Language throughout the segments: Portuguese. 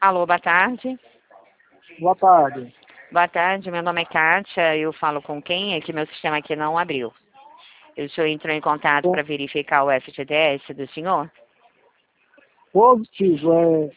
Alô, boa tarde. Boa tarde. Boa tarde, meu nome é Kátia, eu falo com quem? É que meu sistema aqui não abriu. O senhor entrou em contato para verificar o FGTS do senhor? Positivo,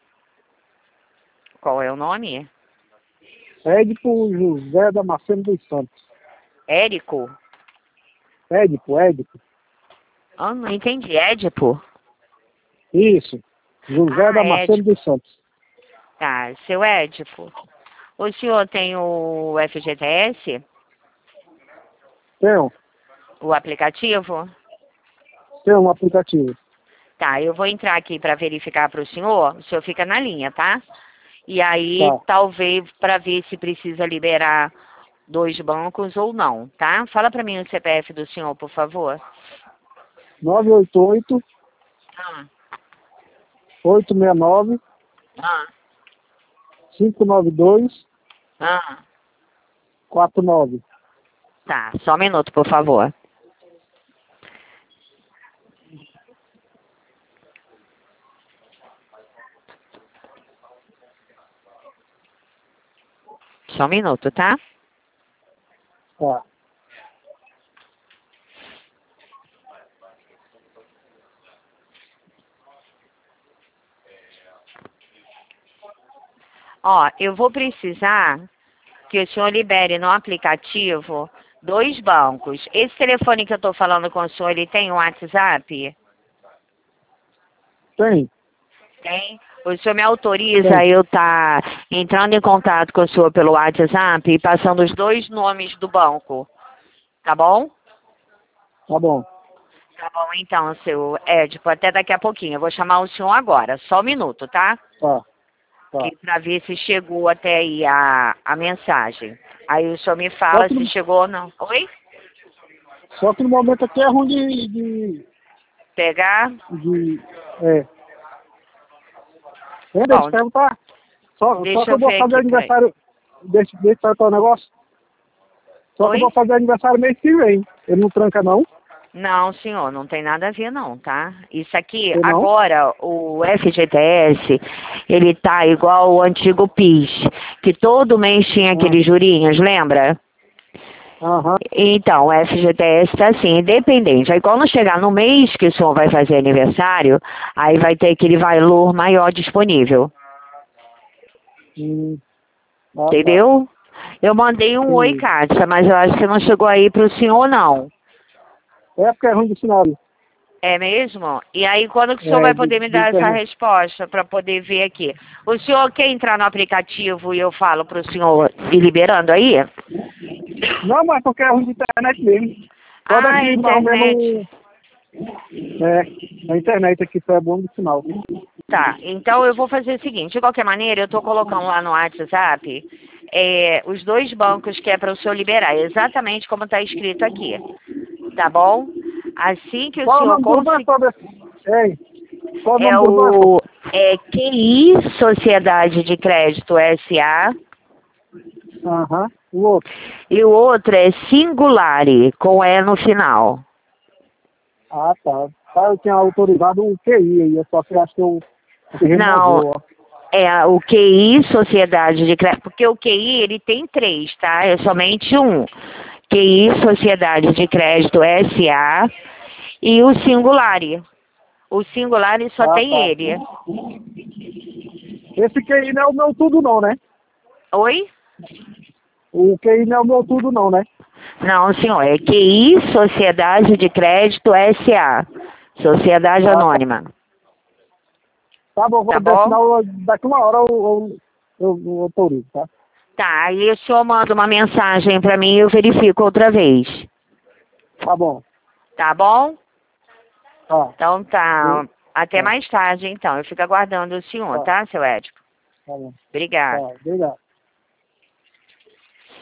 Qual é o nome? Édipo José Damasceno dos Santos. Érico? Édipo. Ah, não entendi. Édipo? Isso. José Damasceno Édipo. dos Santos. Tá, seu Édipo. O senhor tem o FGTS? Tenho O aplicativo? um aplicativo. Tá, eu vou entrar aqui para verificar para o senhor fica na linha, tá? E aí, Tá. talvez, para ver se precisa liberar 2 bancos ou não, tá? Fala para mim o CPF do senhor, por favor. 988 Ah, 869 ah, 592 ah. 49. Tá, só um minuto, por favor. Só um minuto, tá? Tá. Ó, eu vou precisar que o senhor libere no aplicativo 2 bancos. Esse telefone que eu tô falando com o senhor, ele tem um WhatsApp? Tem? Tem. O senhor me autoriza Tem. a eu estar entrando em contato com o senhor pelo WhatsApp e passando os 2 nomes do banco, tá bom? Tá bom. Tá bom, então, seu Édipo, até daqui a pouquinho. Eu vou chamar o senhor agora, só um minuto, tá? Tá. Tá. Para ver se chegou até aí a mensagem. Aí o senhor me Só fala que, se no- chegou ou não. Oi? só que no momento aqui é ruim Pegar? de é. Deixa eu Bom, te perguntar. Só deixa que eu eu vou ver fazer aqui, peraí. aniversário. Deixa eu perguntar um negócio. Só que eu Oi? vou fazer aniversário mês que vem. Ele não tranca, não? Não, senhor, não tem nada a ver não, tá? Isso aqui, Tem não? agora, o FGTS, ele tá igual o antigo PIS, que todo mês tinha aqueles jurinhos, lembra? Aham. Então, o FGTS tá assim, independente. Aí quando chegar no mês que o senhor vai fazer aniversário, aí vai ter aquele valor maior disponível, Hum. Ah, tá. entendeu? Eu mandei um oi, Entendi. Kátia, mas eu acho que não chegou aí pro senhor, não. É porque é ruim de sinal. É mesmo? E aí, quando que o senhor É, vai de, poder me de dar essa internet. resposta para poder ver aqui? O senhor quer entrar no aplicativo e eu falo para o senhor ir liberando aí? Não, mas porque é ruim de internet mesmo. Só Ah, daqui mais ou internet. menos. A internet aqui só é bom de sinal. Tá, então eu vou fazer o seguinte, de qualquer maneira, eu estou colocando lá no WhatsApp os 2 bancos que é para o senhor liberar, exatamente como está escrito aqui, tá bom? Assim que o Qual é o senhor nome do banco? conseguir... Ei, qual é o É nome do banco? o QI Sociedade de Crédito SA Aham. O outro. e o outro é Singulari, com E no final. Ah, tá. Tá, eu tinha autorizado o QI aí, só que eu acho que eu Não, removeu, ó. é o QI Sociedade de Crédito, porque o QI ele tem 3, tá? É somente um. QI Sociedade de Crédito SA e o Singulari. O Singulari só Ah, tem tá. ele. Esse QI não é o meu tudo não, né? Oi? O QI não é o meu tudo não, né? Não, senhor, é QI Sociedade de Crédito SA. Sociedade Ah, tá. Anônima. Tá bom, Tá vou bom? destinar daqui uma hora eu autorizo, tá? Tá, aí o senhor manda uma mensagem pra mim e eu verifico outra vez. Tá bom. Tá bom? Tá. Então tá. Até Tá. mais tarde, então. Eu fico aguardando o senhor, Tá. tá, seu Édipo? Tá bom. Tá. Obrigada. Obrigado.